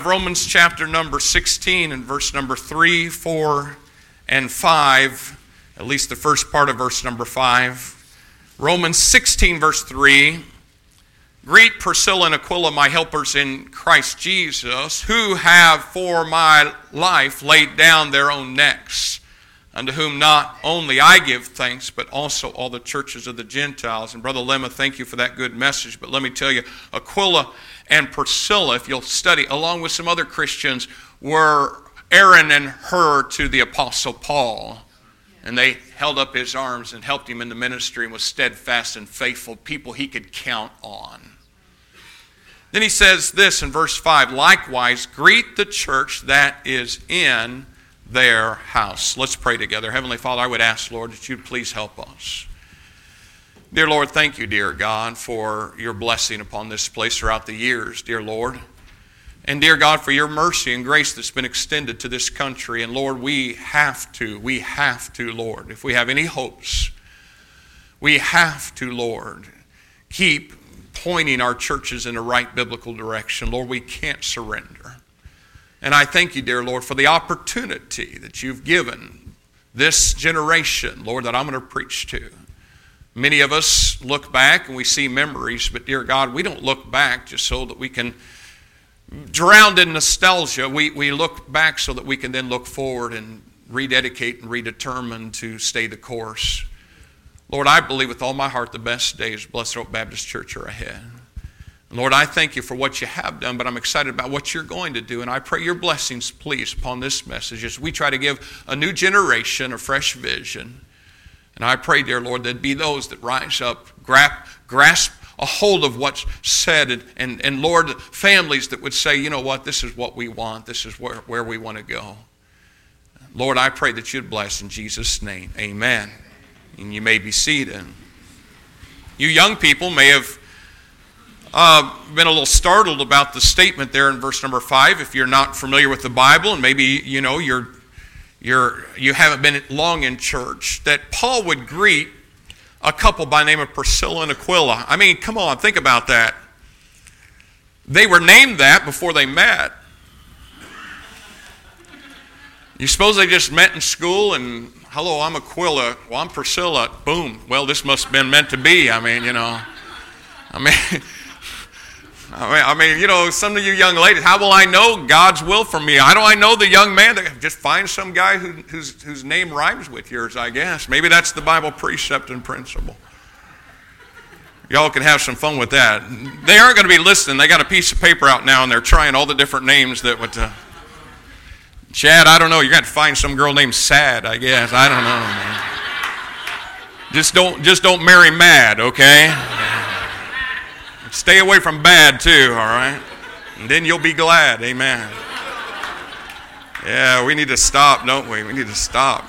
Romans chapter number 16 and verse number 3, 4, and 5, at least the first part of verse number 5. Romans 16 verse 3, greet Priscilla and Aquila, my helpers in Christ Jesus, who have for my life laid down their own necks, unto whom not only I give thanks, but also all the churches of the Gentiles. And Brother Lemma, thank you for that good message. But let me tell you, Aquila and Priscilla, if you'll study, along with some other Christians, were Aaron and Hur to the Apostle Paul. And they held up his arms and helped him in the ministry and was steadfast and faithful, people he could count on. Then he says this in verse 5, likewise, greet the church that is in their house. Let's pray together. Heavenly Father, I would ask, Lord, that you'd please help us. Dear Lord, thank you, dear God, for your blessing upon this place throughout the years, dear Lord. And dear God, for your mercy and grace that's been extended to this country. And Lord, we have to, Lord, if we have any hopes, we have to, Lord, keep pointing our churches in the right biblical direction. Lord, we can't surrender. And I thank you, dear Lord, for the opportunity that you've given this generation, Lord, that I'm going to preach to. Many of us look back and we see memories, but dear God, we don't look back just so that we can drown in nostalgia. We look back so that we can then look forward and rededicate and redetermine to stay the course. Lord, I believe with all my heart the best days of Blessed Hope Baptist Church are ahead. And Lord, I thank you for what you have done, but I'm excited about what you're going to do. And I pray your blessings, please, upon this message as we try to give a new generation a fresh vision. And I pray, dear Lord, there'd be those that rise up, grasp a hold of what's said, and Lord, families that would say, you know what, this is what we want, this is where we want to go. Lord, I pray that you'd bless in Jesus' name. Amen. And you may be seated. You young people may have been a little startled about the statement there in verse number 5 if you're not familiar with the Bible, and maybe you haven't been long in church, that Paul would greet a couple by the name of Priscilla and Aquila. I mean, come on, think about that. They were named that before they met. You suppose they just met in school and, hello, I'm Aquila, well, I'm Priscilla, boom, well, this must have been meant to be. I mean, some of you young ladies, how will I know God's will for me? How do I know the young man? Just find some guy whose name rhymes with yours, I guess. Maybe that's the Bible precept and principle. Y'all can have some fun with that. They aren't going to be listening. They got a piece of paper out now, and they're trying all the different names that would... Chad, I don't know. You're going to have to find some girl named Sad, I guess. I don't know, man. Just don't marry Mad, okay? Stay away from bad too, all right? And then you'll be glad, amen. Yeah, we need to stop, don't we? We need to stop.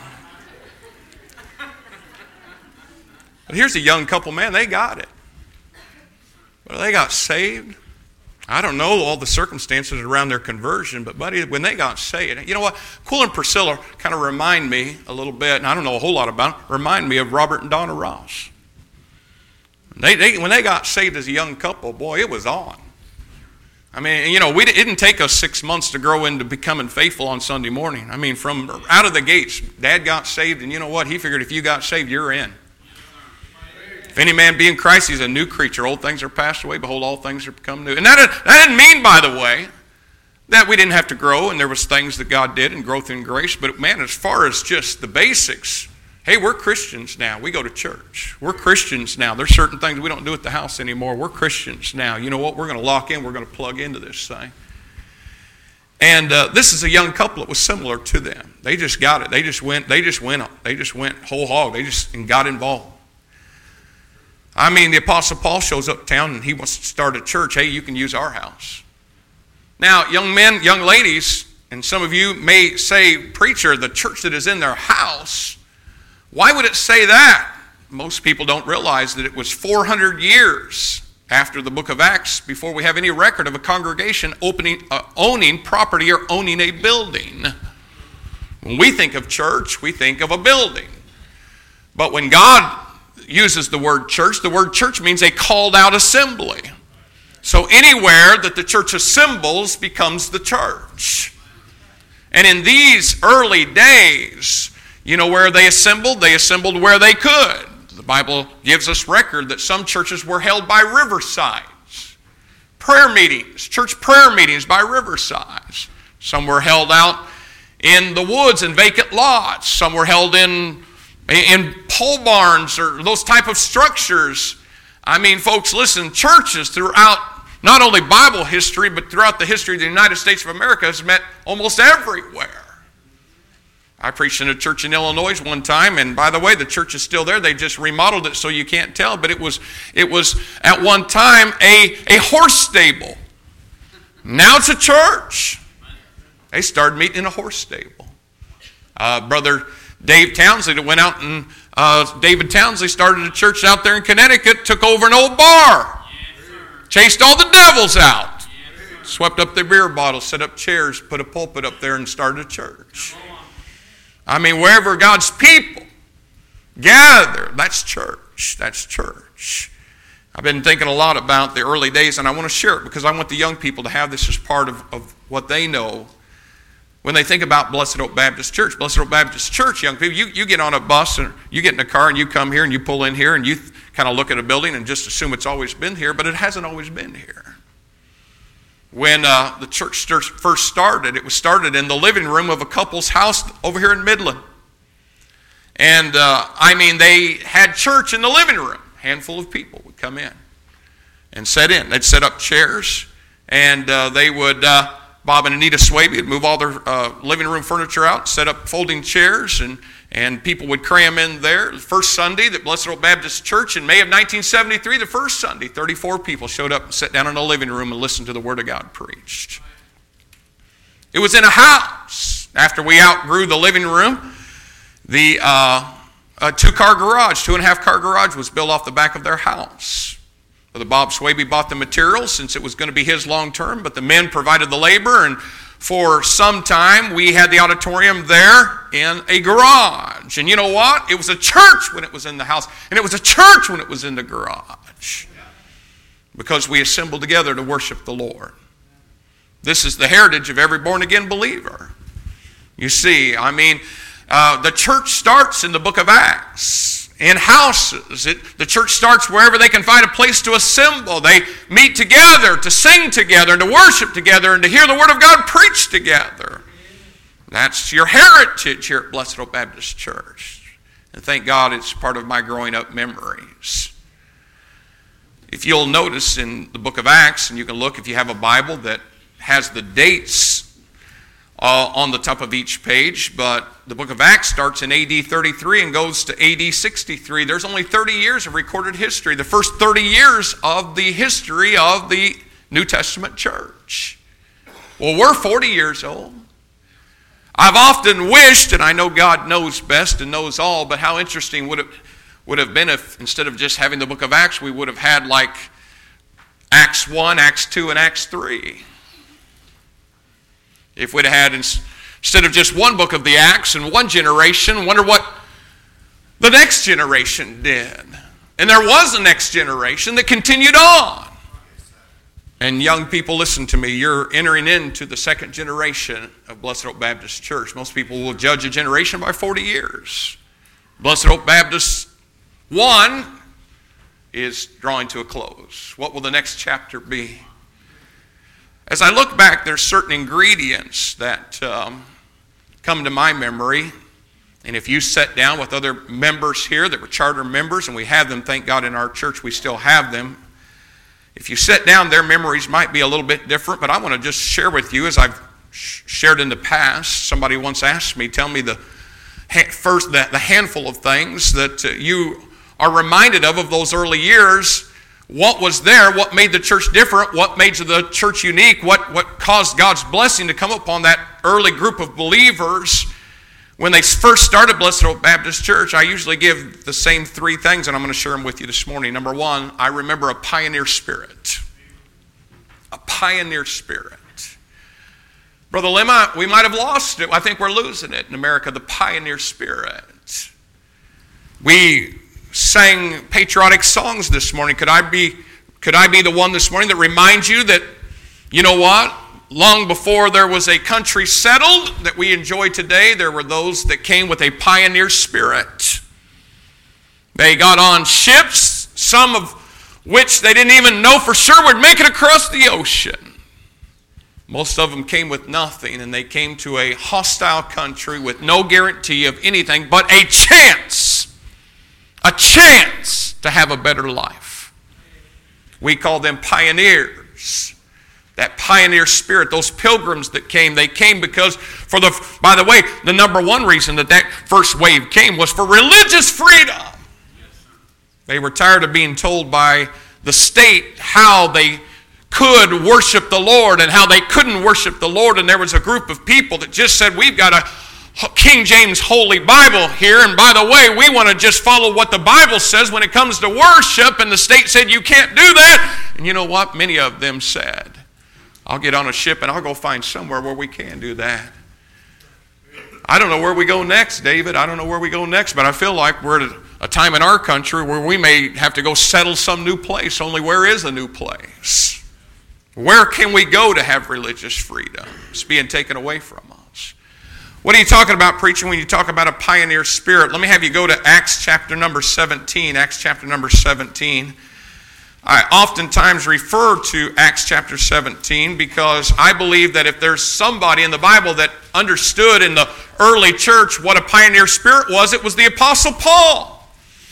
But here's a young couple, man, they got it. But they got saved. I don't know all the circumstances around their conversion, but buddy, when they got saved, you know what? Aquila and Priscilla kind of remind me a little bit, and I don't know a whole lot about them, remind me of Robert and Donna Ross. When they got saved as a young couple, boy, it was on. I mean, it didn't take us 6 months to grow into becoming faithful on Sunday morning. I mean, from out of the gates, Dad got saved, and you know what? He figured if you got saved, you're in. If any man be in Christ, he's a new creature. Old things are passed away. Behold, all things are become new. And that didn't mean, by the way, that we didn't have to grow, and there was things that God did and growth in grace. But man, as far as just the basics, hey, we're Christians now. We go to church. We're Christians now. There's certain things we don't do at the house anymore. We're Christians now. You know what? We're going to lock in. We're going to plug into this thing. And this is a young couple that was similar to them. They just got it. They just went whole hog. And got involved. I mean, the Apostle Paul shows up town and he wants to start a church. Hey, you can use our house. Now, young men, young ladies, and some of you may say, preacher, the church that is in their house, why would it say that? Most people don't realize that it was 400 years after the book of Acts before we have any record of a congregation owning property or owning a building. When we think of church, we think of a building. But when God uses the word church means a called out assembly. So anywhere that the church assembles becomes the church. And in these early days, you know where they assembled? They assembled where they could. The Bible gives us record that some churches were held by riversides. Prayer meetings, church prayer meetings by riversides. Some were held out in the woods in vacant lots. Some were held in pole barns or those type of structures. I mean, folks, listen, churches throughout not only Bible history, but throughout the history of the United States of America has met almost everywhere. I preached in a church in Illinois one time, and by the way, the church is still there. They just remodeled it so you can't tell, but it was at one time a horse stable. Now it's a church. They started meeting in a horse stable. Brother Dave Townsley that went out and David Townsley started a church out there in Connecticut, took over an old bar. Chased all the devils out. Swept up their beer bottles, set up chairs, put a pulpit up there and started a church. I mean, wherever God's people gather, that's church. That's church. I've been thinking a lot about the early days, and I want to share it because I want the young people to have this as part of what they know. When they think about Blessed Oak Baptist Church, Blessed Oak Baptist Church, young people, you get on a bus and you get in a car and you come here and you pull in here and you kind of look at a building and just assume it's always been here, but it hasn't always been here. When the church first started, it was started in the living room of a couple's house over here in Midland. And they had church in the living room. A handful of people would come in and sit in. They'd set up chairs and they would... Bob and Anita Swaby would move all their living room furniture out, set up folding chairs, and people would cram in there. The first Sunday that Blessed Oak Baptist Church in May of 1973, the first Sunday, 34 people showed up and sat down in the living room and listened to the Word of God preached. It was in a house. After we outgrew the living room, the two-car garage, 2.5-car garage was built off the back of their house. Brother Bob Swaby bought the materials since it was going to be his long term, but the men provided the labor, and for some time we had the auditorium there in a garage. And you know what? It was a church when it was in the house, and it was a church when it was in the garage, because we assembled together to worship the Lord. This is the heritage of every born-again believer. You see, the church starts in the book of Acts. In houses. The church starts wherever they can find a place to assemble. They meet together, to sing together, and to worship together, and to hear the Word of God preached together. That's your heritage here at Blessed Oak Baptist Church. And thank God it's part of my growing up memories. If you'll notice in the book of Acts, and you can look if you have a Bible that has the dates on the top of each page, but the book of Acts starts in AD 33 and goes to AD 63. There's only 30 years of recorded history, the first 30 years of the history of the New Testament church. Well, we're 40 years old. I've often wished, and I know God knows best and knows all, but how interesting would it have been if instead of just having the book of Acts, we would have had like Acts 1, Acts 2, and Acts 3. If we'd had, instead of just one book of the Acts and one generation, wonder what the next generation did. And there was a next generation that continued on. And young people, listen to me. You're entering into the second generation of Blessed Oak Baptist Church. Most people will judge a generation by 40 years. Blessed Oak Baptist 1 is drawing to a close. What will the next chapter be? As I look back, there's certain ingredients that come to my memory. And if you sat down with other members here that were charter members, and we have them, thank God, in our church, we still have them. If you sit down, their memories might be a little bit different, but I want to just share with you, as I've shared in the past. Somebody once asked me, tell me the handful of things that you are reminded of those early years. What was there? What made the church different? What made the church unique? What caused God's blessing to come upon that early group of believers? When they first started Blessed Oak Baptist Church, I usually give the same three things, and I'm going to share them with you this morning. Number one, I remember a pioneer spirit. A pioneer spirit. Brother Lima, we might have lost it. I think we're losing it in America, the pioneer spirit. We sang patriotic songs this morning. Could I be Could I be the one this morning that reminds you that, you know what? Long before there was a country settled that we enjoy today, there were those that came with a pioneer spirit. They got on ships, some of which they didn't even know for sure would make it across the ocean. Most of them came with nothing, and they came to a hostile country with no guarantee of anything but a chance to have a better life. We call them pioneers. That pioneer spirit, those pilgrims that came, they came because, by the way, the number one reason that first wave came was for religious freedom. They were tired of being told by the state how they could worship the Lord and how they couldn't worship the Lord. And there was a group of people that just said, we've got a King James Holy Bible here, and by the way, we want to just follow what the Bible says when it comes to worship. And the state said, you can't do that. And you know what? Many of them said, I'll get on a ship and I'll go find somewhere where we can do that. I don't know where we go next, David. I don't know where we go next, but I feel like we're at a time in our country where we may have to go settle some new place. Only where is a new place? Where can we go to have religious freedom? It's being taken away from us. What are you talking about, preacher, when you talk about a pioneer spirit? Let me have you go to Acts chapter number 17. Acts chapter number 17. I oftentimes refer to Acts chapter 17 because I believe that if there's somebody in the Bible that understood in the early church what a pioneer spirit was, it was the Apostle Paul.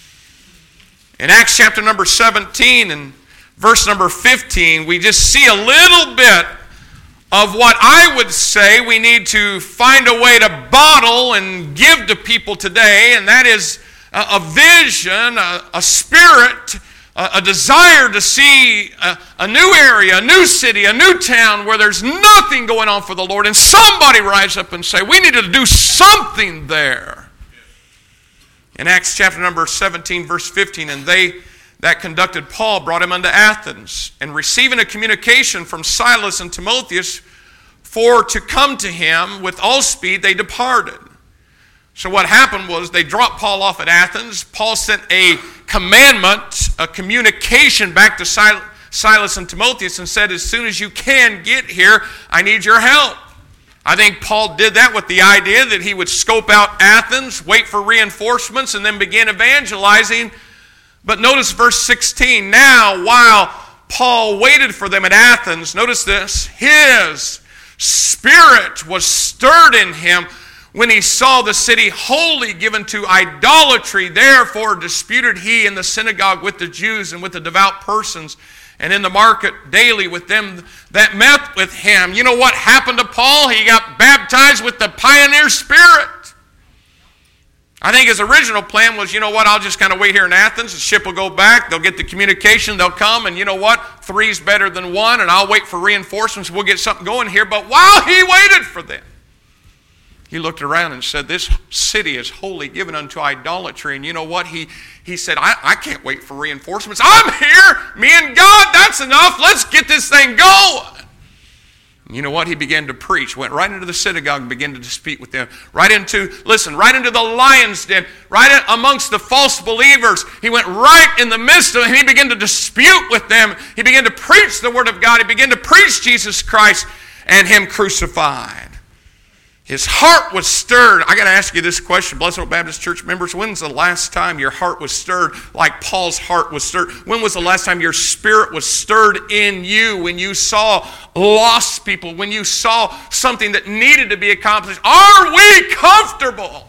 In Acts chapter number 17 and verse number 15, we just see a little bit of what I would say we need to find a way to bottle and give to people today, and that is a vision, a spirit, a desire to see a new area, a new city, a new town where there's nothing going on for the Lord, and somebody rise up and say, we need to do something there. In Acts chapter number 17, verse 15, and they that conducted Paul brought him unto Athens, and receiving a communication from Silas and Timotheus for to come to him with all speed, they departed. So what happened was they dropped Paul off at Athens. Paul sent a commandment, a communication back to Silas and Timotheus and said, as soon as you can get here, I need your help. I think Paul did that with the idea that he would scope out Athens, wait for reinforcements, and then begin evangelizing. But notice verse 16. Now, while Paul waited for them at Athens, notice this, his spirit was stirred in him when he saw the city wholly given to idolatry. Therefore disputed he in the synagogue with the Jews and with the devout persons, and in the market daily with them that met with him. You know what happened to Paul? He got baptized with the pioneer spirit. I think his original plan was, you know what, I'll just kind of wait here in Athens. The ship will go back. They'll get the communication. They'll come. And you know what? 3's better than 1. And I'll wait for reinforcements. We'll get something going here. But while he waited for them, he looked around and said, this city is wholly given unto idolatry. And you know what? He said, I can't wait for reinforcements. I'm here. Me and God, that's enough. Let's get this thing going. You know what? He began to preach, went right into the synagogue and began to dispute with them. Right into the lion's den, right amongst the false believers. He went right in the midst of them. He began to dispute with them. He began to preach the word of God. He began to preach Jesus Christ and him crucified. His heart was stirred. I got to ask you this question, Blessed Oak Baptist Church members. When's the last time your heart was stirred like Paul's heart was stirred? When was the last time your spirit was stirred in you when you saw lost people, when you saw something that needed to be accomplished? Are we comfortable?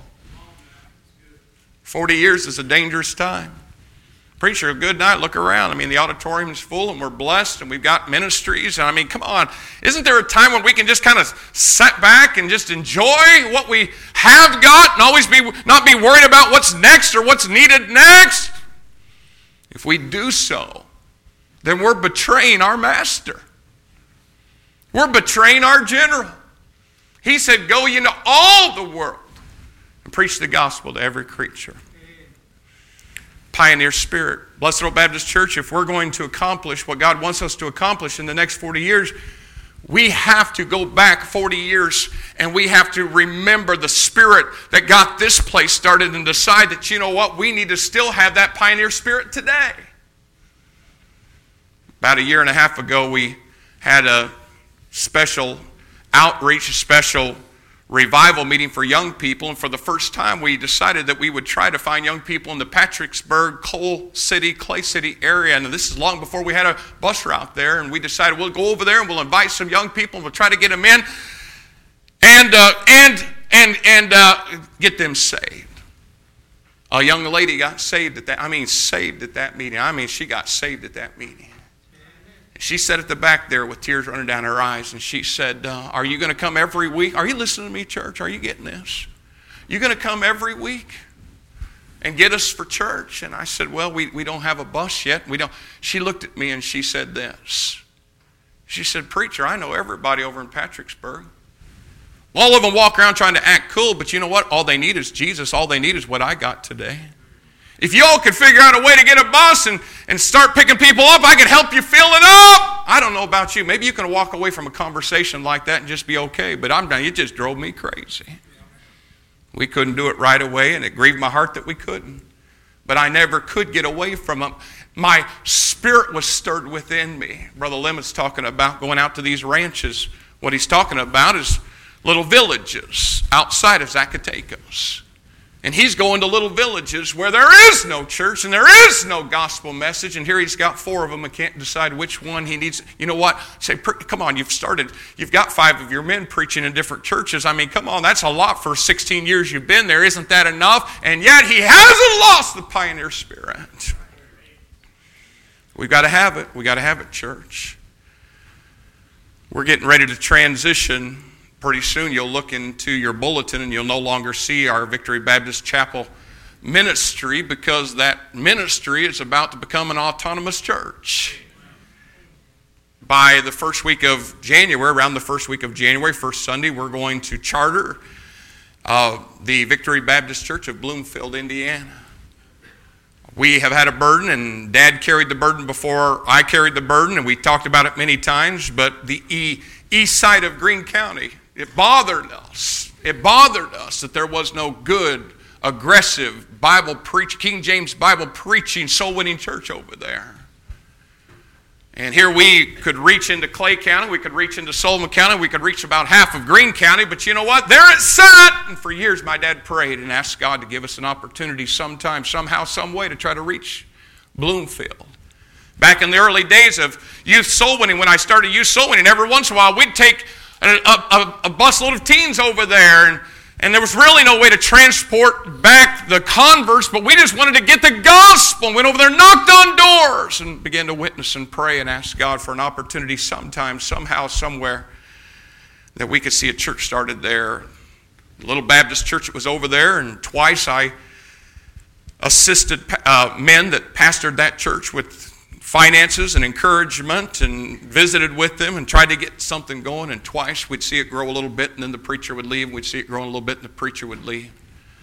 40 years is a dangerous time. Preacher, good night, look around. I mean, the auditorium is full and we're blessed and we've got ministries. And I mean, come on. Isn't there a time when we can just kind of sit back and just enjoy what we have got and always not be worried about what's next or what's needed next? If we do so, then we're betraying our master. We're betraying our general. He said, go ye into all the world and preach the gospel to every creature. Pioneer spirit. Blessed Oak Baptist Church, if we're going to accomplish what God wants us to accomplish in the next 40 years, we have to go back 40 years and we have to remember the spirit that got this place started and decide that, you know what, we need to still have that pioneer spirit today. About a year and a half ago, we had a special outreach, a special revival meeting for young people, and for the first time we decided that we would try to find young people in the Patricksburg, Coal City, Clay City area, and this is long before we had a bus route there, and we decided we'll go over there and we'll invite some young people and we'll try to get them in and get them saved. A young lady got saved at that meeting. She got saved at that meeting. She sat at the back there with tears running down her eyes, and she said, are you going to come every week? Are you listening to me, church? Are you getting this? You going to come every week and get us for church? And I said, well, we don't have a bus yet. We don't. She looked at me and she said this. She said, preacher, I know everybody over in Patricksburg. All of them walk around trying to act cool, but you know what? All they need is Jesus. All they need is what I got today. If y'all could figure out a way to get a bus and start picking people up, I could help you fill it up. I don't know about you. Maybe you can walk away from a conversation like that and just be okay, but I'm done. It just drove me crazy. We couldn't do it right away, and it grieved my heart that we couldn't. But I never could get away from them. My spirit was stirred within me. Brother Lemon's talking about going out to these ranches. What he's talking about is little villages outside of Zacatecas. And he's going to little villages where there is no church and there is no gospel message. And here he's got 4 of them and can't decide which one he needs. You know what? Say, come on, you've got 5 of your men preaching in different churches. I mean, come on, that's a lot for 16 years you've been there. Isn't that enough? And yet he hasn't lost the pioneer spirit. We've got to have it. We've got to have it, church. We're getting ready to transition. Pretty soon you'll look into your bulletin and you'll no longer see our Victory Baptist Chapel ministry, because that ministry is about to become an autonomous church. By the first week of January, around the first week of January, first Sunday, we're going to charter the Victory Baptist Church of Bloomfield, Indiana. We have had a burden, and Dad carried the burden before I carried the burden, and we talked about it many times, but the east side of Greene County, it bothered us. It bothered us that there was no good, aggressive King James Bible preaching, soul-winning church over there. And here we could reach into Clay County, we could reach into Sullivan County, we could reach about half of Greene County, but you know what? There it sat! And for years my dad prayed and asked God to give us an opportunity sometime, somehow, some way to try to reach Bloomfield. Back in the early days of youth soul winning, when I started youth soul winning, every once in a while we'd take a busload of teens over there, and there was really no way to transport back the converts, but we just wanted to get the gospel, and went over there, knocked on doors, and began to witness and pray and ask God for an opportunity sometime, somehow, somewhere, that we could see a church started there. A little Baptist church that was over there, and twice I assisted men that pastored that church with finances and encouragement, and visited with them and tried to get something going, and twice we'd see it grow a little bit and then the preacher would leave, we'd see it growing a little bit and the preacher would leave.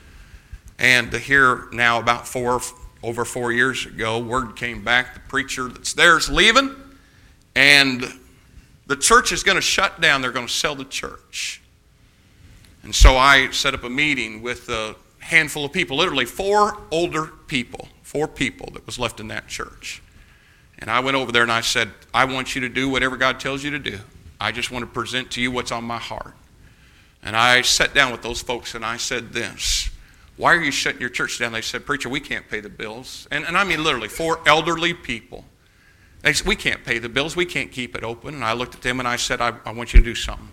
And here now, about over 4 years ago, word came back, the preacher that's there is leaving, and the church is going to shut down. They're going to sell the church. And so I set up a meeting with a handful of people, literally 4 older people, 4 people that was left in that church. And I went over there and I said, I want you to do whatever God tells you to do. I just want to present to you what's on my heart. And I sat down with those folks and I said this, why are you shutting your church down? They said, preacher, we can't pay the bills. And I mean literally 4 elderly people. They said, we can't pay the bills. We can't keep it open. And I looked at them and I said, I want you to do something.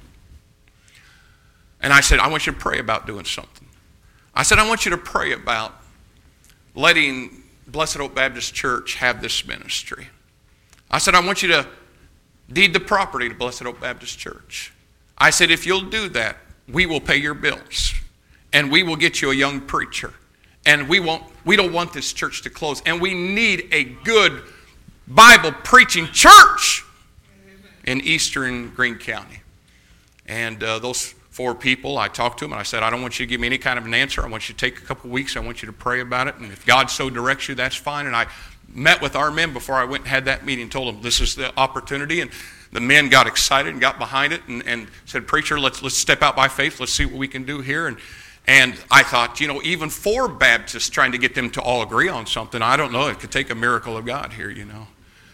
And I said, I want you to pray about doing something. I said, I want you to pray about letting Blessed Hope Baptist Church have this ministry. I said, I want you to deed the property to Blessed Hope Baptist Church. I said, if you'll do that, we will pay your bills, and we will get you a young preacher, and we don't want this church to close, and we need a good Bible preaching church in eastern Greene County. And those 4 people, I talked to them and I said, I don't want you to give me any kind of an answer. I want you to take a couple weeks. I want you to pray about it. And if God so directs you, that's fine. And I met with our men before I went and had that meeting, told them this is the opportunity. And the men got excited and got behind it and said, preacher, let's step out by faith. Let's see what we can do here. And I thought, even 4 Baptists trying to get them to all agree on something, I don't know. It could take a miracle of God here,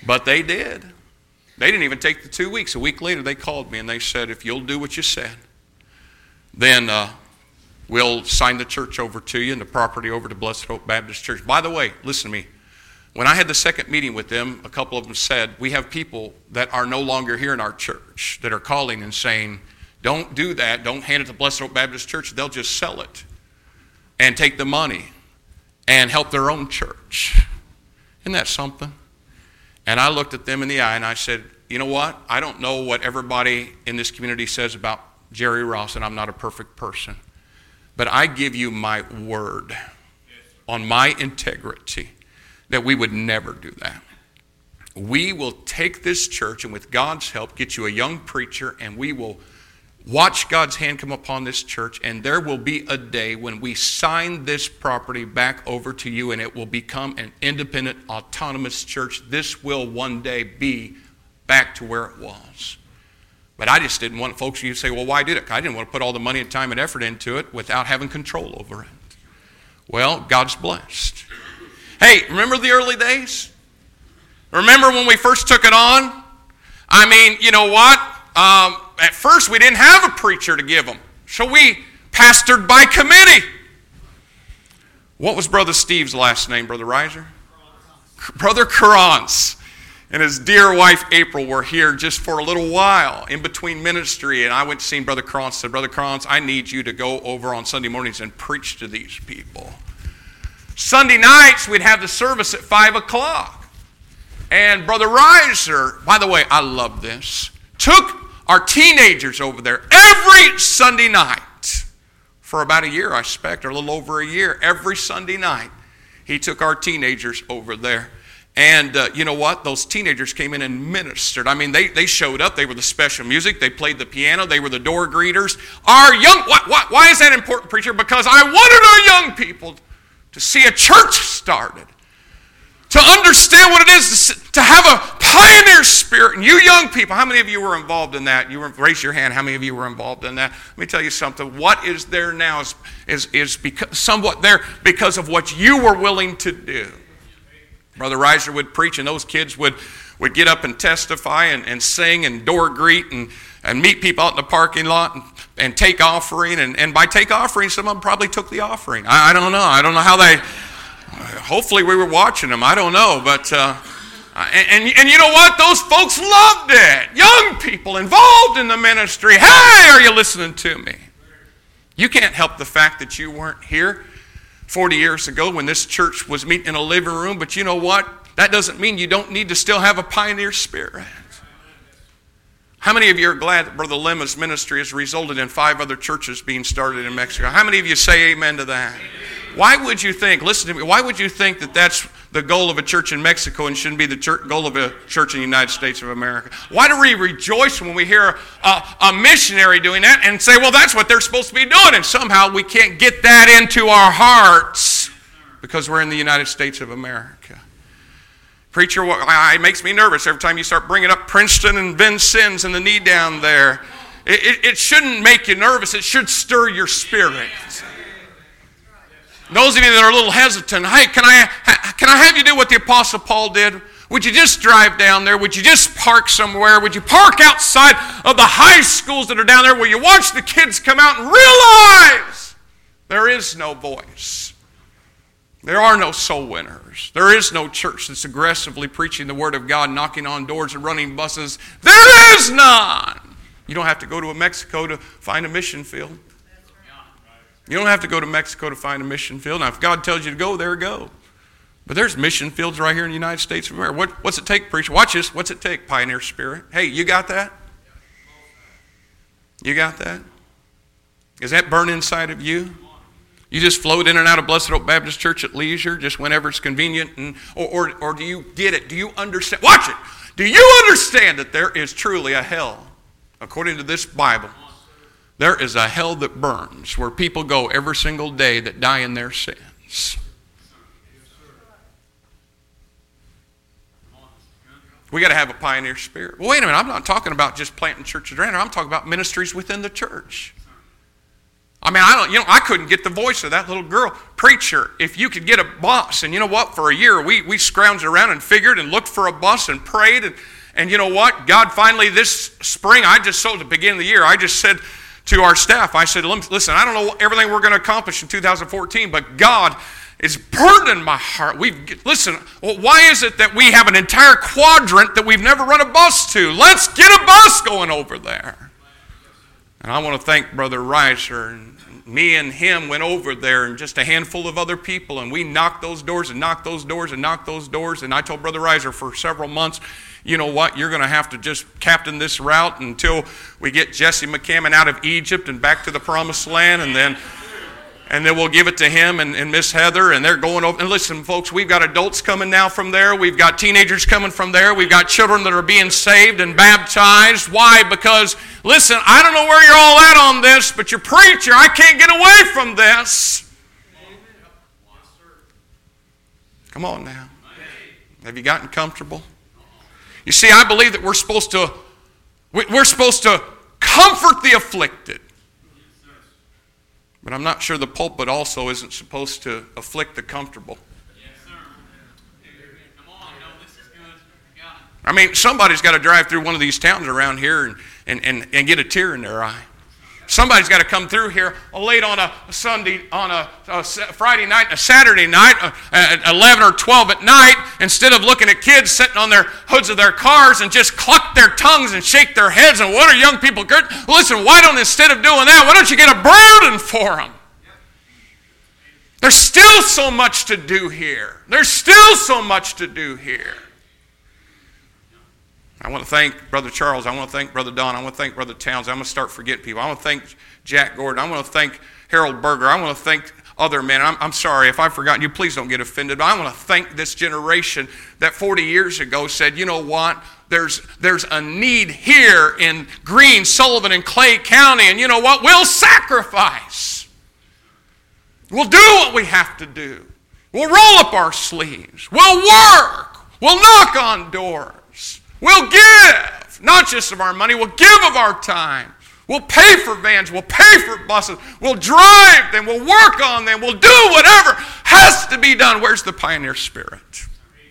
But they did. They didn't even take the 2 weeks. A week later, they called me and they said, if you'll do what you said, then we'll sign the church over to you and the property over to Blessed Hope Baptist Church. By the way, listen to me. When I had the second meeting with them, a couple of them said, we have people that are no longer here in our church that are calling and saying, don't do that. Don't hand it to Blessed Hope Baptist Church. They'll just sell it and take the money and help their own church. Isn't that something? And I looked at them in the eye and I said, you know what? I don't know what everybody in this community says about Jerry Ross, and I'm not a perfect person. But I give you my word on my integrity that we would never do that. We will take this church and with God's help get you a young preacher, and we will watch God's hand come upon this church, and there will be a day when we sign this property back over to you and it will become an independent, autonomous church. This will one day be back to where it was. But I just didn't want folks to say, well, why did it? I didn't want to put all the money and time and effort into it without having control over it. Well, God's blessed. Hey, remember the early days? Remember when we first took it on? I mean, you know what? At first, we didn't have a preacher to give them. So we pastored by committee. What was Brother Steve's last name, Brother Reiser? Brother Krantz and his dear wife April were here just for a little while in between ministry. And I went to see Brother Krantz and said, Brother Krantz, I need you to go over on Sunday mornings and preach to these people. Sunday nights, we'd have the service at 5 o'clock. And Brother Reiser, by the way, I love this, took our teenagers over there every Sunday night for about a year, I expect, or a little over a year. Every Sunday night, he took our teenagers over there. And you know what? Those teenagers came in and ministered. I mean, they showed up. They were the special music. They played the piano. They were the door greeters. Why is that important, preacher? Because I wanted our young people to see a church started, to understand what it is to have a pioneer spirit. And you young people, how many of you were involved in that? Raise your hand. How many of you were involved in that? Let me tell you something. What is there now is somewhat there because of what you were willing to do. Brother Reiser would preach, and those kids would get up and testify and sing and door greet and meet people out in the parking lot and take offering. And by take offering, some of them probably took the offering. I don't know. I don't know how they... Hopefully we were watching them. I don't know. But and you know what? Those folks loved it. Young people involved in the ministry. Hey, are you listening to me? You can't help the fact that you weren't here 40 years ago when this church was meeting in a living room. But you know what? That doesn't mean you don't need to still have a pioneer spirit. How many of you are glad that Brother Lema's ministry has resulted in 5 other churches being started in Mexico? How many of you say amen to that? Why would you think, listen to me, why would you think that that's the goal of a church in Mexico and shouldn't be the goal of a church in the United States of America? Why do we rejoice when we hear a missionary doing that and say, well, that's what they're supposed to be doing, and somehow we can't get that into our hearts because we're in the United States of America? Preacher, it makes me nervous every time you start bringing up Princeton and Vincennes and the need down there. It shouldn't make you nervous. It should stir your spirit. Those of you that are a little hesitant, hey, can I have you do what the Apostle Paul did? Would you just drive down there? Would you just park somewhere? Would you park outside of the high schools that are down there where you watch the kids come out and realize there is no voice? There are no soul winners. There is no church that's aggressively preaching the Word of God, knocking on doors and running buses. There is none. You don't have to go to Mexico to find a mission field. You don't have to go to Mexico to find a mission field. Now, if God tells you to go there, go. But there's mission fields right here in the United States of America. What's it take, preacher? Watch this. What's it take, pioneer spirit? Hey, you got that? You got that? Is that burn inside of you? You just float in and out of Blessed Hope Baptist Church at leisure, just whenever it's convenient? Or do you get it? Do you understand? Watch it. Do you understand that there is truly a hell, according to this Bible? There is a hell that burns where people go every single day that die in their sins. We got to have a pioneer spirit. Well, wait a minute. I'm not talking about just planting churches around here. I'm talking about ministries within the church. I mean, I couldn't get the voice of that little girl. Preacher, if you could get a bus, and you know what? For a year, we scrounged around and figured and looked for a bus and prayed, and you know what? God finally this spring, at the beginning of the year, I just said to our staff, I said, listen, I don't know everything we're going to accomplish in 2014, but God is burdening my heart. Listen, why is it that we have an entire quadrant that we've never run a bus to? Let's get a bus going over there. And I want to thank Brother Reiser, and me and him went over there and just a handful of other people, and we knocked those doors and knocked those doors and knocked those doors. And I told Brother Reiser for several months, you know what, you're going to have to just captain this route until we get Jesse McCammon out of Egypt and back to the promised land, and then we'll give it to him and Miss Heather, and they're going over. And listen, folks, we've got adults coming now from there. We've got teenagers coming from there. We've got children that are being saved and baptized. Why? Because, listen, I don't know where you're all at on this, but you're preacher, I can't get away from this. Come on now. Have you gotten comfortable? You see, I believe that we're supposed to comfort the afflicted. But I'm not sure the pulpit also isn't supposed to afflict the comfortable. Yes, sir. Come on, no, this is good. I mean, somebody's got to drive through one of these towns around here and get a tear in their eye. Somebody's got to come through here late on a Sunday, on a Friday night, and a Saturday night, at 11 or 12 at night, instead of looking at kids sitting on their hoods of their cars and just cluck their tongues and shake their heads, and what are young people good? Listen, why don't, instead of doing that, why don't you get a burden for them? There's still so much to do here. There's still so much to do here. I want to thank Brother Charles. I want to thank Brother Don. I want to thank Brother Towns. I'm going to start forgetting people. I want to thank Jack Gordon. I want to thank Harold Berger. I want to thank other men. I'm sorry if I've forgotten you. Please don't get offended. But I want to thank this generation that 40 years ago said, you know what? There's a need here in Greene, Sullivan, and Clay County. And you know what? We'll sacrifice. We'll do what we have to do. We'll roll up our sleeves. We'll work. We'll knock on doors. We'll give, not just of our money, we'll give of our time. We'll pay for vans, we'll pay for buses, we'll drive them, we'll work on them, we'll do whatever has to be done. Where's the pioneer spirit?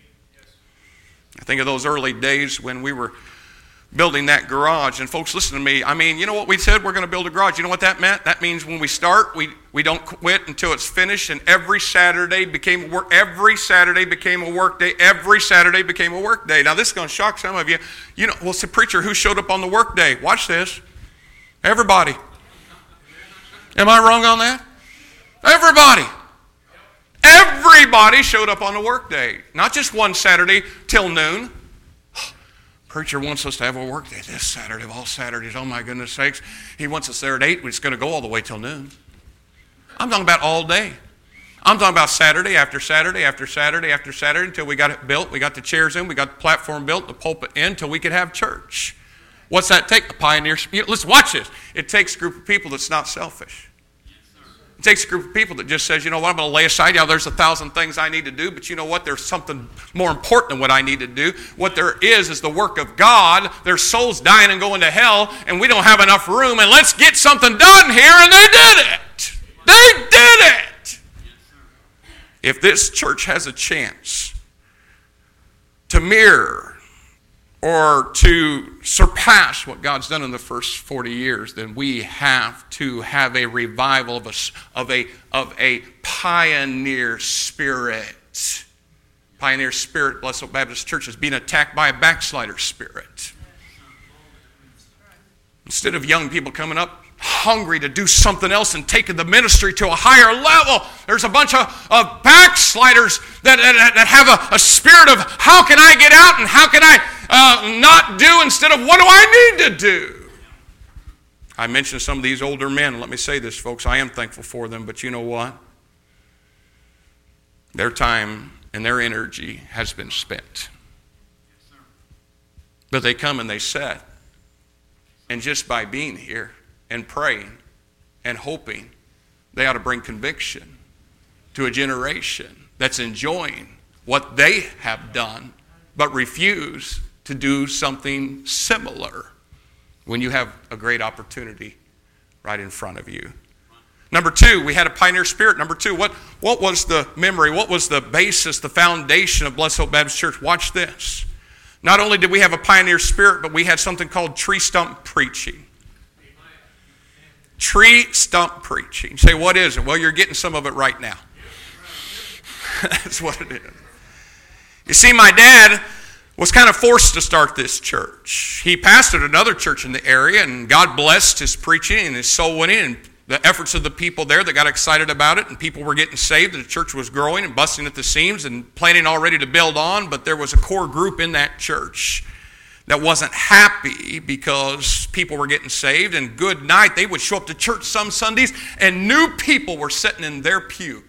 I think of those early days when we were building that garage. And folks, listen to me. I mean, you know what we said? We're going to build a garage. You know what that meant? That means when we start, we don't quit until it's finished. And every Saturday became a work. Every Saturday became a work day. Every Saturday became a work day. Now, this is going to shock some of you. You know, well, it's a preacher who showed up on the work day. Watch this. Everybody. Am I wrong on that? Everybody. Everybody showed up on the work day. Not just one Saturday till noon. Preacher wants us to have a work day this Saturday of all Saturdays. Oh my goodness sakes. He wants us there at 8. It's going to go all the way till noon. I'm talking about all day. I'm talking about Saturday after Saturday after Saturday after Saturday until we got it built. We got the chairs in. We got the platform built, the pulpit in, until we could have church. What's that take? A pioneer. Listen, watch this. It takes a group of people that's not selfish. It takes a group of people that just says, you know what, I'm going to lay aside. Yeah, there's 1,000 things I need to do, but you know what? There's something more important than what I need to do. What there is the work of God. There's souls dying and going to hell, and we don't have enough room, and let's get something done here, and they did it. They did it. If this church has a chance to mirror or to surpass what God's done in the first 40 years, then we have to have a revival of a pioneer spirit. Pioneer spirit, Blessed Hope Baptist Church, is being attacked by a backslider spirit. Instead of young people coming up hungry to do something else and taking the ministry to a higher level, there's a bunch of backsliders that have a spirit of how can I get out and how can I not do instead of what do I need to do. I mentioned some of these older men. Let me say this, folks. I am thankful for them, but you know what? Their time and their energy has been spent. But they come and they sit. And just by being here and praying and hoping, they ought to bring conviction to a generation that's enjoying what they have done, but refuse to do something similar when you have a great opportunity right in front of you. Number two, we had a pioneer spirit. Number two, what was the memory? What was the basis, the foundation of Blessed Hope Baptist Church? Watch this. Not only did we have a pioneer spirit, but we had something called tree stump preaching. Tree stump preaching. You say, what is it? Well, you're getting some of it right now. That's what it is. You see, my dad was kind of forced to start this church. He pastored another church in the area, and God blessed his preaching and his soul winning and the efforts of the people there that got excited about it, and people were getting saved, and the church was growing and busting at the seams and planning already to build on, but there was a core group in that church that wasn't happy because people were getting saved, and good night, they would show up to church some Sundays, and new people were sitting in their pew,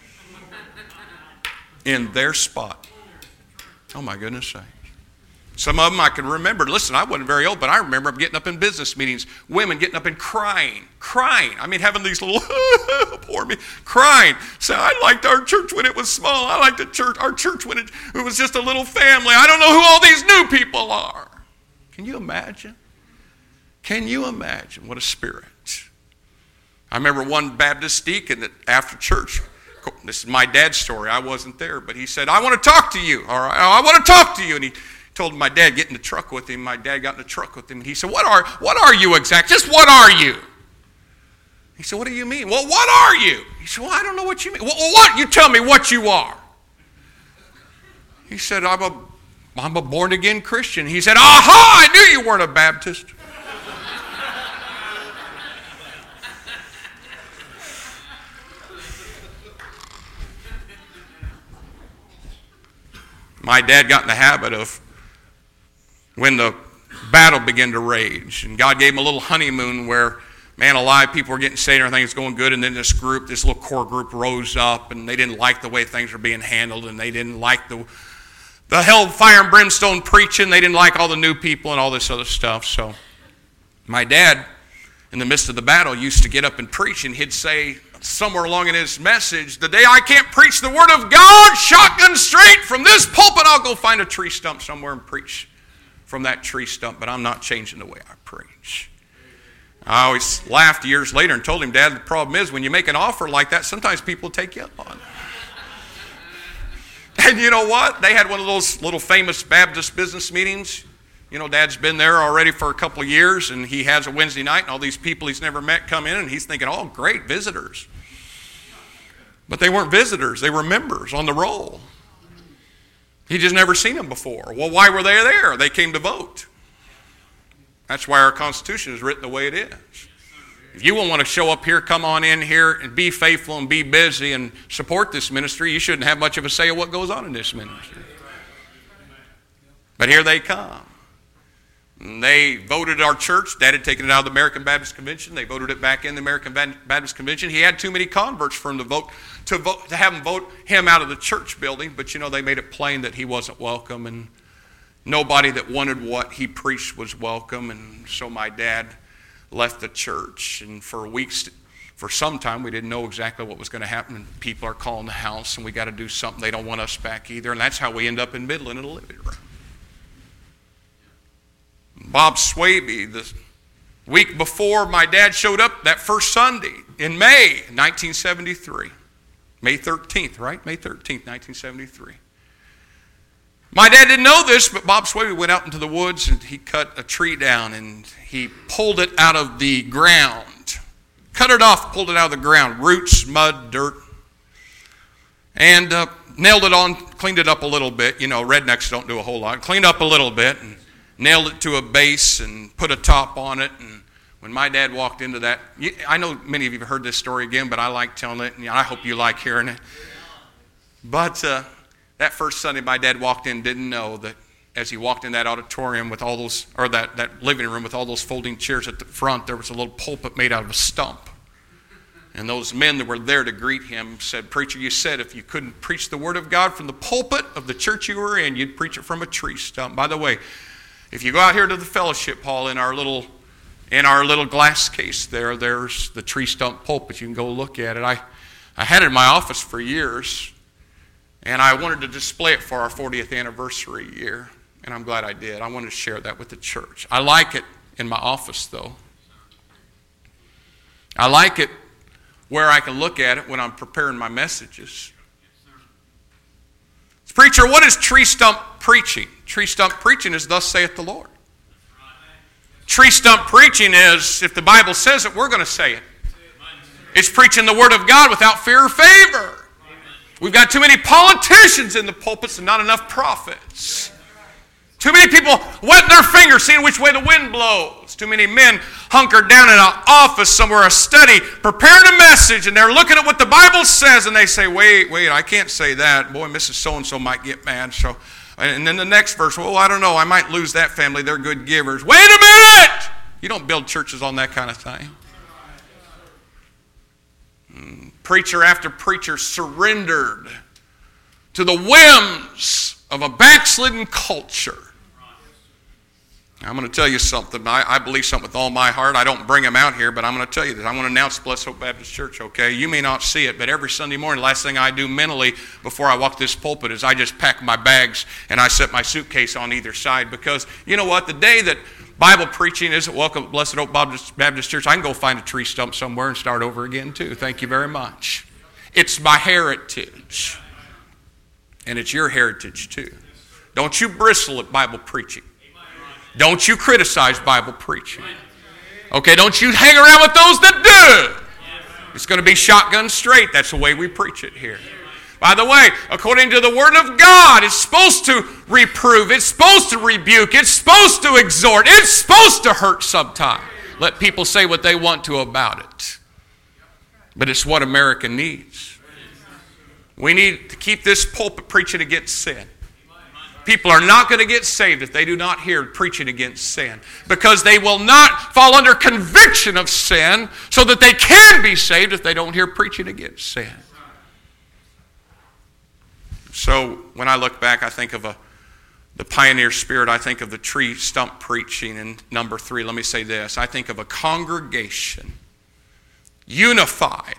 in their spot. Oh my goodness sake. Some of them I can remember. Listen, I wasn't very old, but I remember them getting up in business meetings, women getting up and crying. I mean, having these little, poor me, crying. So I liked our church when it was small. I liked our church when it was just a little family. I don't know who all these new people are. Can you imagine? Can you imagine what a spirit? I remember one Baptist deacon that after church, this is my dad's story, I wasn't there, but he said, I want to talk to you. All right, I want to talk to you. And he told my dad, get in the truck with him. My dad got in the truck with him, and he said, what are you exactly? Just what are you? He said, what do you mean? Well, what are you? He said, well, I don't know what you mean. Well, what? You tell me what you are. He said, I'm a born-again Christian. He said, aha, I knew you weren't a Baptist. My dad got in the habit of, when the battle began to rage, and God gave him a little honeymoon where, man alive, people were getting saved and everything was going good, and then this little core group rose up, and they didn't like the way things were being handled, and they didn't like the hell fire and brimstone preaching. They didn't like all the new people and all this other stuff. So my dad, in the midst of the battle, used to get up and preach, and he'd say somewhere along in his message, the day I can't preach the word of God, shotgun straight from this pulpit, I'll go find a tree stump somewhere and preach from that tree stump, but I'm not changing the way I preach. I always laughed years later and told him, Dad, the problem is when you make an offer like that, sometimes people take you up on it. And you know what? They had one of those little famous Baptist business meetings. You know, Dad's been there already for a couple of years, and he has a Wednesday night, and all these people he's never met come in, and he's thinking, oh, great, visitors. But they weren't visitors. They were members on the roll. He just never seen them before. Well, why were they there? They came to vote. That's why our Constitution is written the way it is. If you want to show up here, come on in here and be faithful and be busy and support this ministry, you shouldn't have much of a say of what goes on in this ministry. But here they come. And they voted our church. Dad had taken it out of the American Baptist Convention. They voted it back in the American Baptist Convention. He had too many converts for him to have them vote him out of the church building. But, you know, they made it plain that he wasn't welcome, and nobody that wanted what he preached was welcome. And so my dad left the church. And for weeks, for some time, we didn't know exactly what was going to happen. And people are calling the house, and we got to do something. They don't want us back either. And that's how we end up in Midland in a living room. Bob Swaby, the week before my dad showed up that first Sunday in May 1973. May 13th, right? May 13th, 1973. My dad didn't know this, but Bob Swaby went out into the woods and he cut a tree down and he pulled it out of the ground. Cut it off, pulled it out of the ground. Roots, mud, dirt. And nailed it on, cleaned it up a little bit. You know, rednecks don't do a whole lot. Cleaned up a little bit and nailed it to a base and put a top on it. And when my dad walked into that, I know many of you have heard this story again, but I like telling it, and I hope you like hearing it. But that first Sunday, my dad walked in, didn't know that as he walked in that auditorium with all those, or that living room with all those folding chairs at the front, there was a little pulpit made out of a stump. And those men that were there to greet him said, "Preacher, you said if you couldn't preach the word of God from the pulpit of the church you were in, you'd preach it from a tree stump." By the way, if you go out here to the fellowship hall in our little glass case there's the tree stump pulpit. You can go look at it. I had it in my office for years, and I wanted to display it for our 40th anniversary year, and I'm glad I did. I wanted to share that with the church. I like it in my office, though. I like it where I can look at it when I'm preparing my messages. Preacher, what is tree stump preaching? Tree stump preaching is thus saith the Lord. Tree stump preaching is, if the Bible says it, we're going to say it. It's preaching the Word of God without fear or favor. We've got too many politicians in the pulpits and not enough prophets. Too many people wetting their fingers, seeing which way the wind blows. Too many men hunkered down in an office somewhere, a study, preparing a message, and they're looking at what the Bible says, and they say, wait, I can't say that. Boy, Mrs. So-and-so might get mad. And then the next verse, well, I don't know, I might lose that family. They're good givers. Wait a minute! You don't build churches on that kind of thing. Preacher after preacher surrendered to the whims of a backslidden culture. I'm going to tell you something. I believe something with all my heart. I don't bring them out here, but I'm going to tell you this. I'm going to announce Blessed Hope Baptist Church, okay? You may not see it, but every Sunday morning, the last thing I do mentally before I walk this pulpit is I just pack my bags and I set my suitcase on either side, because you know what? The day that Bible preaching isn't welcome at Blessed Hope Baptist Church, I can go find a tree stump somewhere and start over again too. Thank you very much. It's my heritage. And it's your heritage too. Don't you bristle at Bible preaching. Don't you criticize Bible preaching. Okay, don't you hang around with those that do. It's going to be shotgun straight. That's the way we preach it here. By the way, according to the Word of God, it's supposed to reprove. It's supposed to rebuke. It's supposed to exhort. It's supposed to hurt sometimes. Let people say what they want to about it. But it's what America needs. We need to keep this pulpit preaching against sin. People are not going to get saved if they do not hear preaching against sin, because they will not fall under conviction of sin so that they can be saved if they don't hear preaching against sin. So when I look back, I think of the pioneer spirit. I think of the tree stump preaching. And number 3, let me say this. I think of a congregation unified,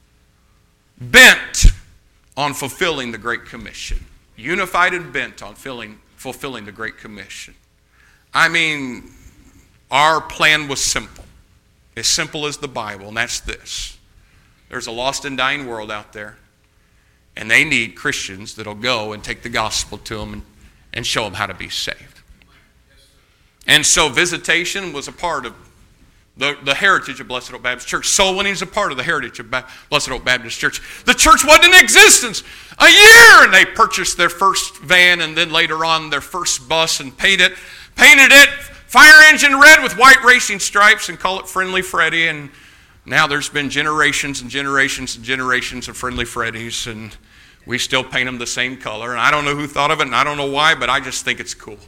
bent on fulfilling the Great Commission. Unified and bent on fulfilling the Great Commission. I mean, our plan was simple. As simple as the Bible, and that's this. There's a lost and dying world out there, and they need Christians that'll go and take the gospel to them and show them how to be saved. And so visitation was a part of the heritage of Blessed Hope Baptist Church. Soul winning is a part of the heritage of Blessed Hope Baptist Church. The church wasn't in existence a year, and they purchased their first van and then later on their first bus and painted it fire engine red with white racing stripes and call it Friendly Freddy. And now there's been generations and generations and generations of Friendly Freddys, and we still paint them the same color. And I don't know who thought of it, and I don't know why, but I just think it's cool.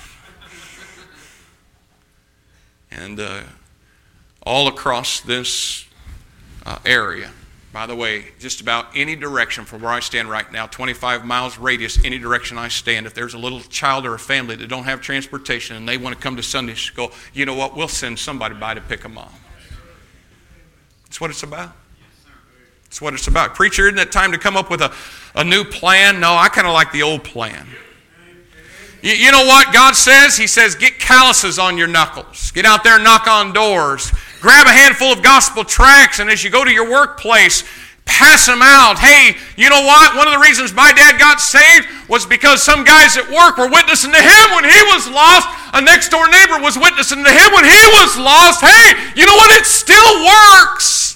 And all across this area, by the way, just about any direction from where I stand right now, 25 miles radius, any direction I stand, if there's a little child or a family that don't have transportation and they want to come to Sunday school, you know what? We'll send somebody by to pick them up. That's what it's about. That's what it's about. Preacher, isn't it time to come up with a new plan? No, I kind of like the old plan. You know what God says? He says, get calluses on your knuckles. Get out there and knock on doors. Grab a handful of gospel tracts, and as you go to your workplace, pass them out. Hey, you know what? One of the reasons my dad got saved was because some guys at work were witnessing to him when he was lost. A next-door neighbor was witnessing to him when he was lost. Hey, you know what? It still works.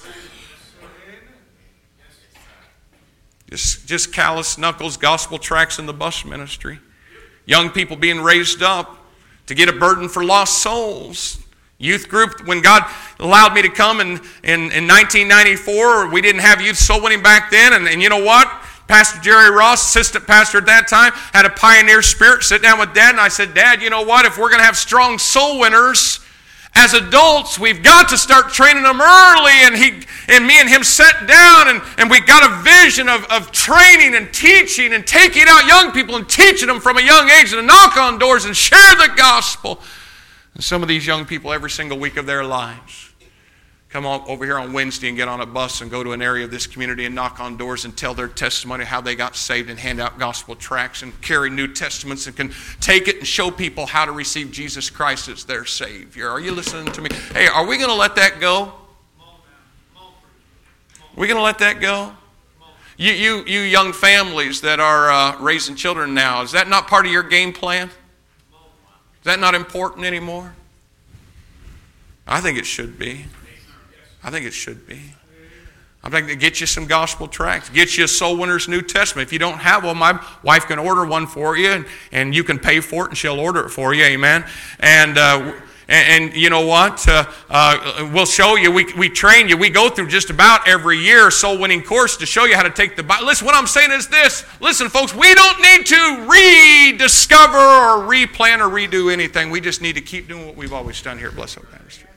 Just callous knuckles, gospel tracts in the bus ministry. Young people being raised up to get a burden for lost souls. Youth group, when God allowed me to come in 1994, we didn't have youth soul winning back then. And you know what? Pastor Jerry Ross, assistant pastor at that time, had a pioneer spirit. Sit down with Dad, and I said, Dad, you know what? If we're going to have strong soul winners as adults, we've got to start training them early. And me and him sat down, and we got a vision of training and teaching and taking out young people and teaching them from a young age to knock on doors and share the gospel. And some of these young people, every single week of their lives, come over here on Wednesday and get on a bus and go to an area of this community and knock on doors and tell their testimony, how they got saved, and hand out gospel tracts and carry New Testaments and can take it and show people how to receive Jesus Christ as their Savior. Are you listening to me? Hey, are we going to let that go? We going to let that go? You young families that are raising children now, is that not part of your game plan? Is that not important anymore? I think it should be. I think it should be. I'm thinking to get you some gospel tracts, get you a Soul Winners New Testament. If you don't have one, my wife can order one for you, and you can pay for it, and she'll order it for you. Amen. And you know what? We'll show you. We train you. We go through just about every year a soul winning course to show you how to take the Bible. Listen, what I'm saying is this. Listen, folks, we don't need to rediscover or replan or redo anything. We just need to keep doing what we've always done here at Blessed Hope Baptist Church.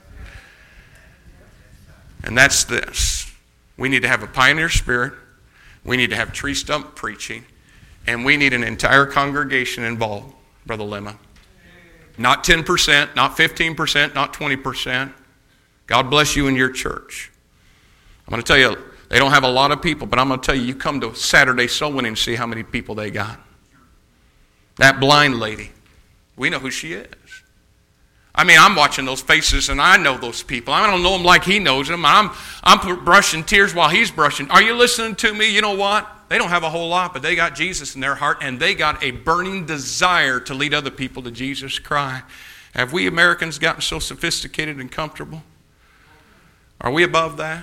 And that's this. We need to have a pioneer spirit. We need to have tree stump preaching. And we need an entire congregation involved, Brother Lemma. Not 10%, not 15%, not 20%. God bless you and your church. I'm going to tell you, they don't have a lot of people, but I'm going to tell you, you come to Saturday soul winning and see how many people they got. That blind lady, we know who she is. I mean, I'm watching those faces, and I know those people. I don't know them like he knows them. I'm brushing tears while he's brushing. Are you listening to me? You know what? They don't have a whole lot, but they got Jesus in their heart, and they got a burning desire to lead other people to Jesus Christ. Have we Americans gotten so sophisticated and comfortable? Are we above that?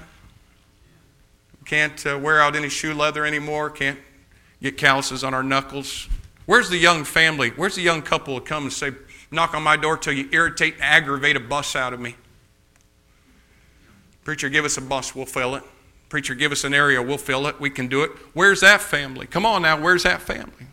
Can't wear out any shoe leather anymore. Can't get calluses on our knuckles. Where's the young family? Where's the young couple who come and say, knock on my door till you irritate and aggravate a bus out of me? Preacher, give us a bus, we'll fill it. Preacher, give us an area, we'll fill it. We can do it. Where's that family? Come on now, where's that family?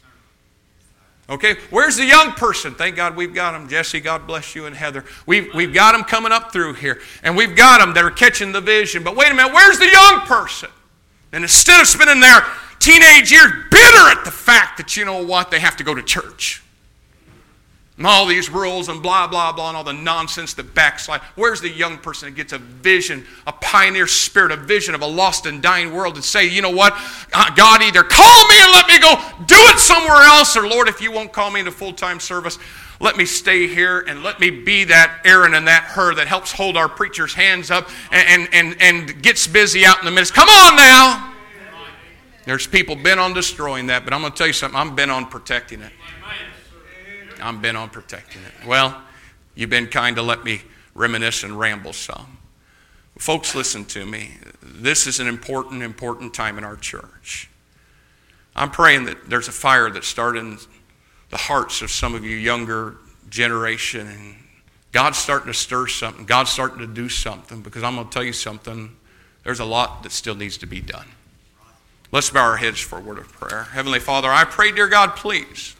Okay, where's the young person? Thank God we've got them. Jesse, God bless you, and Heather. We've got them coming up through here. And we've got them that are catching the vision. But wait a minute, where's the young person? And instead of spending their teenage years bitter at the fact that, you know what, they have to go to church. And all these rules and blah, blah, blah, and all the nonsense that backslide. Where's the young person that gets a vision, a pioneer spirit, a vision of a lost and dying world and say, you know what, God, either call me and let me go do it somewhere else, or Lord, if you won't call me into full-time service, let me stay here and let me be that Aaron and that Hur that helps hold our preacher's hands up and gets busy out in the midst. Come on now. There's people bent on destroying that, but I'm going to tell you something, I'm bent on protecting it. I'm bent on protecting it. Well, you've been kind to let me reminisce and ramble some. Folks, listen to me. This is an important time in our church. I'm praying that there's a fire that started in the hearts of some of you younger generation, and God's starting to stir something. God's starting to do something, because I'm going to tell you something. There's a lot that still needs to be done. Let's bow our heads for a word of prayer. Heavenly Father, I pray, dear God, please,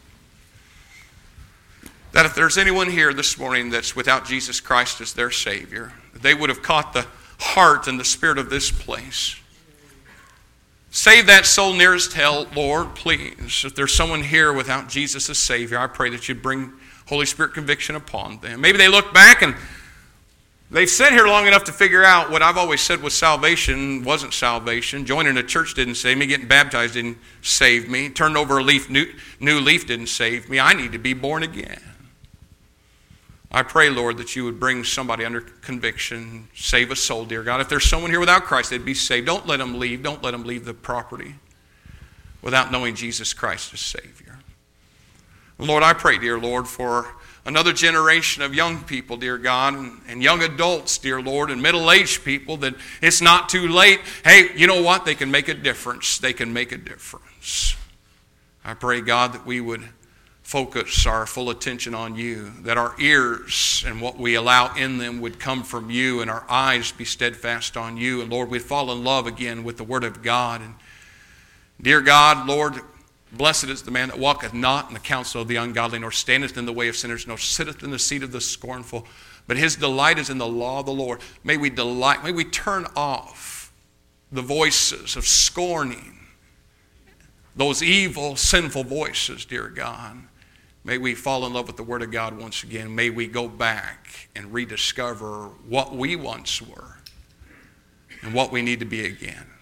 that if there's anyone here this morning that's without Jesus Christ as their Savior, they would have caught the heart and the spirit of this place. Save that soul nearest hell, Lord, please. If there's someone here without Jesus as Savior, I pray that you'd bring Holy Spirit conviction upon them. Maybe they look back and they've sat here long enough to figure out what I've always said was salvation wasn't salvation. Joining a church didn't save me. Getting baptized didn't save me. Turning over a new leaf didn't save me. I need to be born again. I pray, Lord, that you would bring somebody under conviction, save a soul, dear God. If there's someone here without Christ, they'd be saved. Don't let them leave. Don't let them leave the property without knowing Jesus Christ as Savior. Lord, I pray, dear Lord, for another generation of young people, dear God, and young adults, dear Lord, and middle-aged people, that it's not too late. Hey, you know what? They can make a difference. They can make a difference. I pray, God, that we would focus our full attention on you, that our ears and what we allow in them would come from you, and our eyes be steadfast on you. And Lord, we'd fall in love again with the Word of God. And dear God, Lord, blessed is the man that walketh not in the counsel of the ungodly, nor standeth in the way of sinners, nor sitteth in the seat of the scornful, but his delight is in the law of the Lord. May we turn off the voices of scorning, those evil, sinful voices, dear God. May we fall in love with the Word of God once again. May we go back and rediscover what we once were and what we need to be again.